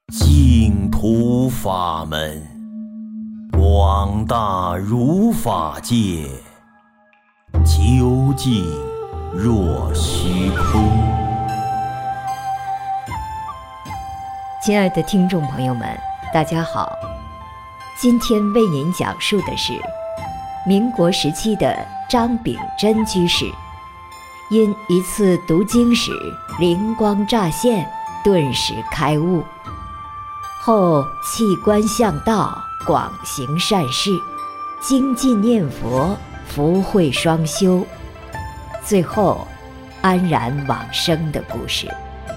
净土法门，广大如法界，究竟若虚空。 亲爱的听众朋友们，大家好，今天为您讲述的是民国时期的张秉贞居士，因一次读经时灵光乍现，顿时开悟，后弃官向道，广行善事，精进念佛，福慧双修，最后安然往生的故事。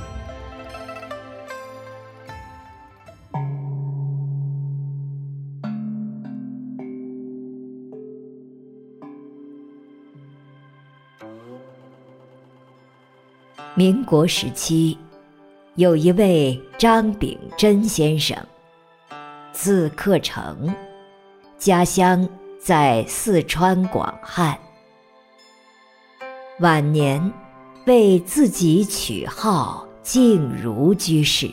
民国时期，有一位张秉贞先生，字克诚，家乡在四川广汉。晚年为自己取号静如居士。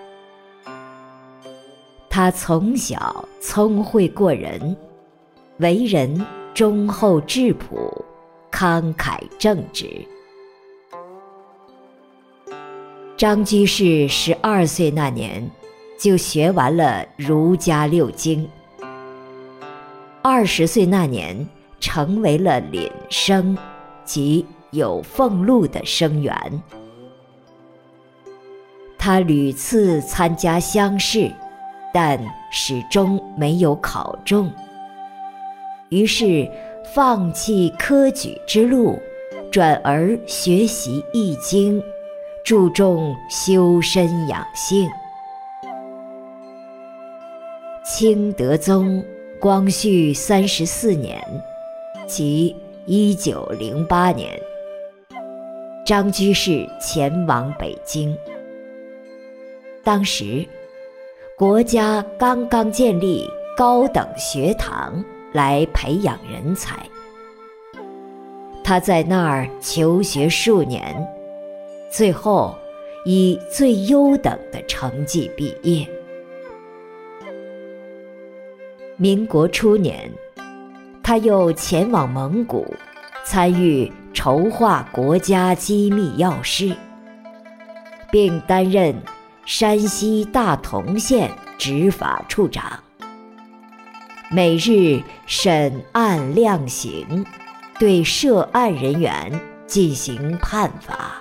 他从小聪慧过人，为人忠厚质朴，慷慨正直。张居士12岁那年就学完了儒家六经，20岁那年成为了廪生，即有俸禄的生员。他屡次参加乡试，但始终没有考中，于是放弃科举之路，转而学习易经，注重修身养性。清德宗光绪34年，即1908年，张居士前往北京。当时国家刚刚建立高等学堂来培养人才，他在那儿求学数年，最后以最优等的成绩毕业。民国初年，他又前往蒙古，参与筹划国家机密要事，并担任山西大同县执法处长，每日审案量刑，对涉案人员进行判罚。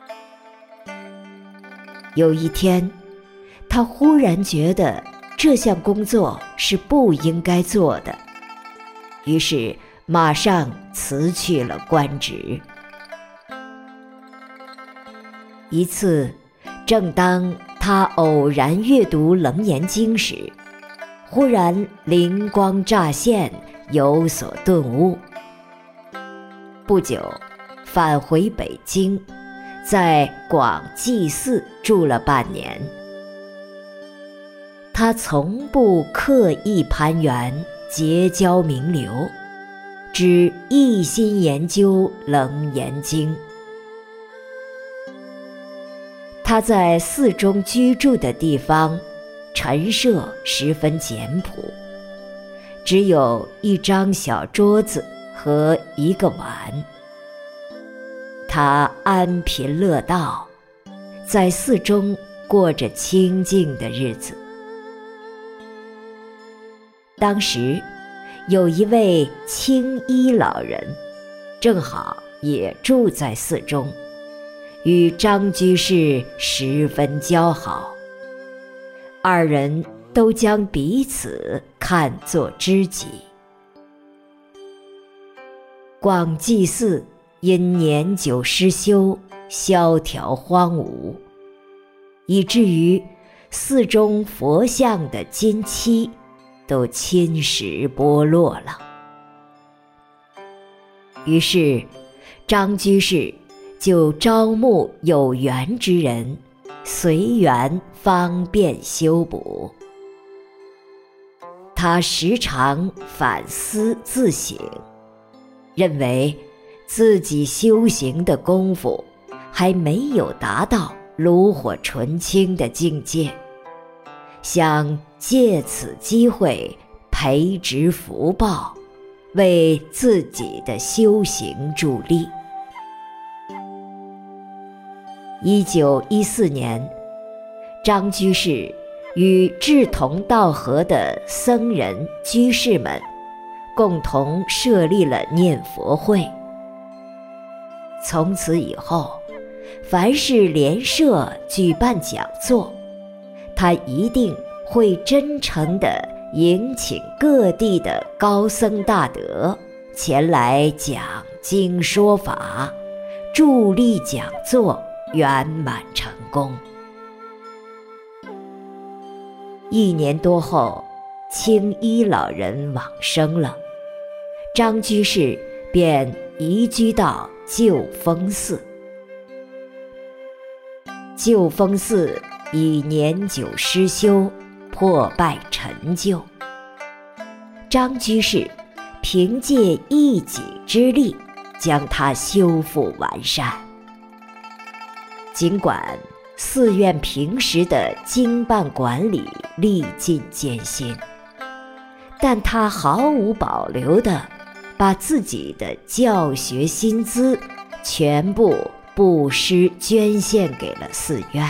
有一天，他忽然觉得这项工作是不应该做的，于是马上辞去了官职。一次，正当他偶然阅读《楞严经》时，忽然灵光乍现，有所顿悟。不久，返回北京，在广济寺住了半年。他从不刻意攀缘，结交名流，只一心研究《楞严经》。他在寺中居住的地方，陈设十分简朴，只有一张小桌子和一个碗。他安贫乐道，在寺中过着清静的日子。当时有一位青衣老人，正好也住在寺中，与张居士十分交好，二人都将彼此看作知己。广济寺因年久失修，萧条荒芜，以至于寺中佛像的金漆都侵蚀剥落了。于是张居士就招募有缘之人，随缘方便修补。他时常反思自省，认为自己修行的功夫还没有达到炉火纯青的境界， 想借此机会培植福报，为自己的修行助力。1914年，张居士与志同道合的僧人居士们共同设立了念佛会。从此以后，凡是联社举办讲座，他一定会真诚地迎请各地的高僧大德前来讲经说法，助力讲座圆满成功。1年多后，青衣老人往生了，张居士便移居到救风寺。救风寺已年久失修，破败陈旧。张居士凭借一己之力将它修复完善。尽管寺院平时的经办管理历尽艰辛，但他毫无保留地把自己的教学薪资全部布施捐献给了寺院。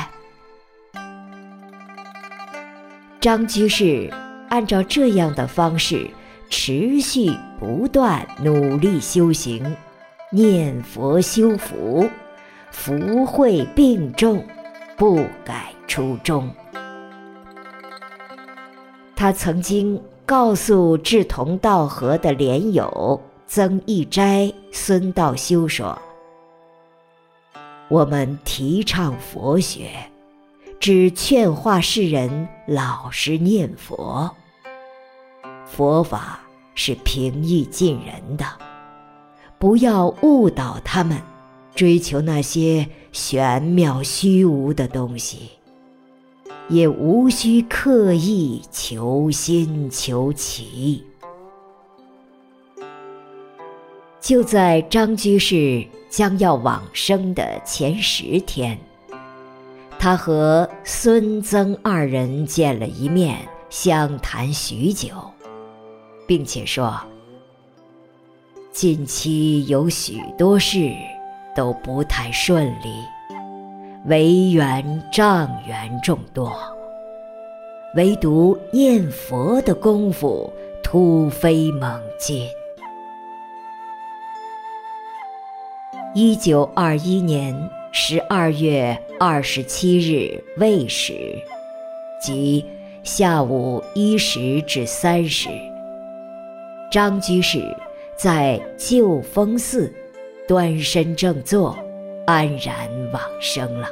张居士按照这样的方式持续不断努力修行，念佛修福，福慧并重，不改初衷。他曾经告诉志同道合的莲友曾义斋、孙道修说：我们提倡佛学，只劝化世人老实念佛。佛法是平易近人的，不要误导他们追求那些玄妙虚无的东西，也无需刻意求新求奇。就在张居士将要往生的前10天，他和孙曾二人见了一面，相谈许久，并且说：近期有许多事都不太顺利，违缘障缘众多，唯独念佛的功夫突飞猛进。1921年12月27日未时，即下午1时至3时，张居士在救风寺端身正坐，安然往生了。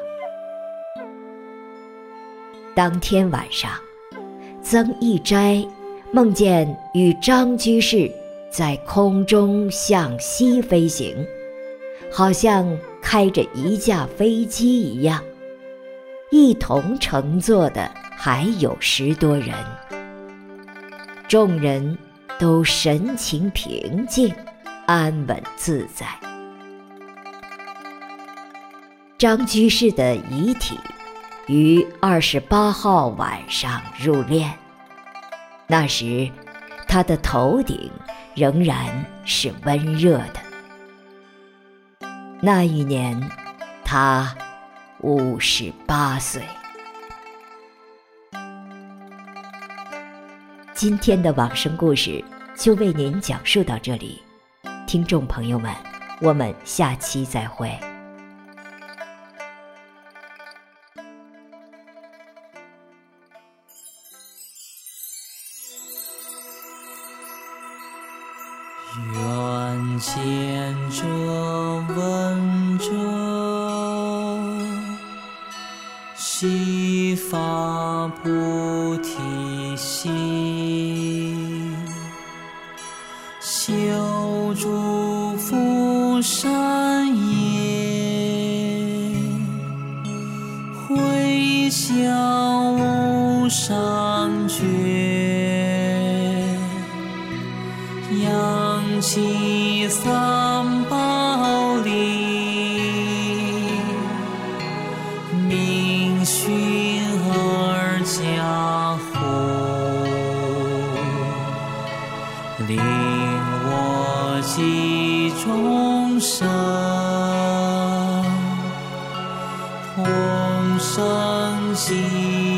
当天晚上，曾义斋梦见与张居士在空中向西飞行，好像开着一架飞机一样，一同乘坐的还有10多人。众人都神情平静，安稳自在。张居士的遗体于28号晚上入殓，那时他的头顶仍然是温热的。那一年他58岁。今天的往生故事就为您讲述到这里，听众朋友们，我们下期再会。 愿见者闻者，悉发菩提心，修诸福善业，回向无上觉，扬起三宝力，明熏而下福，令我集众生，同生喜